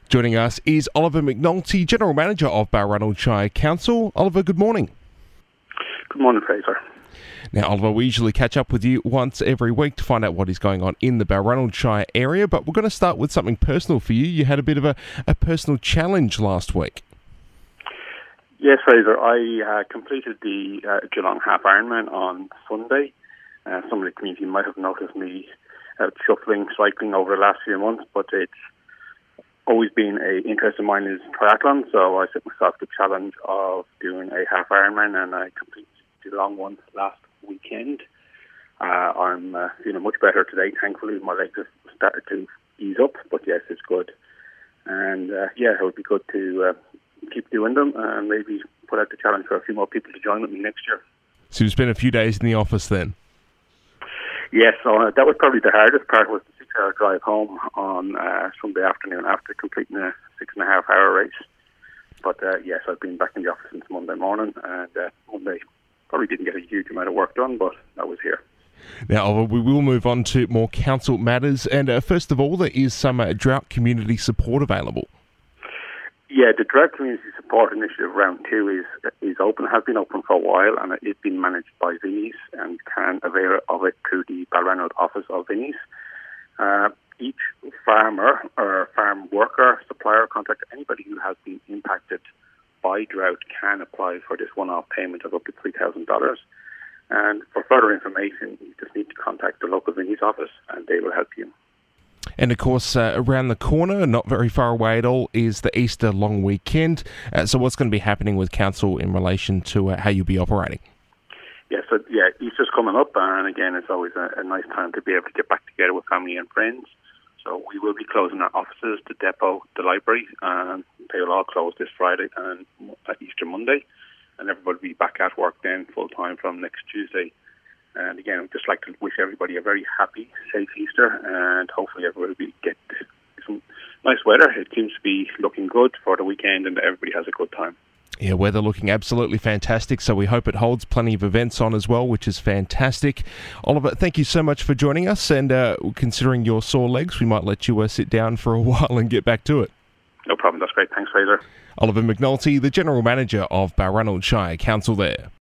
Joining us is Oliver McNulty, General Manager of Balranald Shire Council. Oliver, good morning. Good morning, Fraser. Now, Oliver, we usually catch up with you once every week to find out what is going on in the Balranald Shire area, but we're going to start with something personal for you. You had a bit of a personal challenge last week. Yes, Fraser. I completed the Geelong Half Ironman on Sunday. Some of the community might have noticed me shuffling, cycling over the last few months, but it's always been an interest of mine is triathlon, so I set myself the challenge of doing a half Ironman, and I completed the long one last weekend. I'm feeling much better today, thankfully. My legs have started to ease up, but yes, it's good. And it would be good to keep doing them and maybe put out the challenge for a few more people to join with me next year. So you spent a few days in the office then? Yes, so that was probably the hardest part, was the 6-hour drive home on Sunday afternoon after completing a 6.5-hour race. But yes, I've been back in the office since Monday morning, and Monday probably didn't get a huge amount of work done, but I was here. Now, Oliver, we will move on to more council matters, and first of all, there is some drought community support available. Yeah, the Drought Community Support Initiative Round 2 is open, has been open for a while, and it is being managed by Vinnie's, and you can avail of it through the Balranald office of Vinnie's. Each farmer or farm worker, supplier, contractor, anybody who has been impacted by drought can apply for this one-off payment of up to $3,000. And for further information, you just need to contact the local Vinnie's office, and they will help you. And of course, around the corner, not very far away at all, is the Easter long weekend. So what's going to be happening with council in relation to how you'll be operating? Easter's coming up, and again, it's always a nice time to be able to get back together with family and friends. So we will be closing our offices, the depot, the library, and they will all close this Friday and Easter Monday. And everybody will be back at work then full-time from next Tuesday. And again, I'd just like to wish everybody a very happy, safe Easter, and hopefully everybody will get some nice weather. It seems to be looking good for the weekend, and everybody has a good time. Yeah, weather looking absolutely fantastic, so we hope it holds plenty of events on as well, which is fantastic. Oliver, thank you so much for joining us, and considering your sore legs, we might let you sit down for a while and get back to it. No problem, that's great. Thanks, Fraser. Oliver McNulty, the General Manager of Balranald Shire Council there.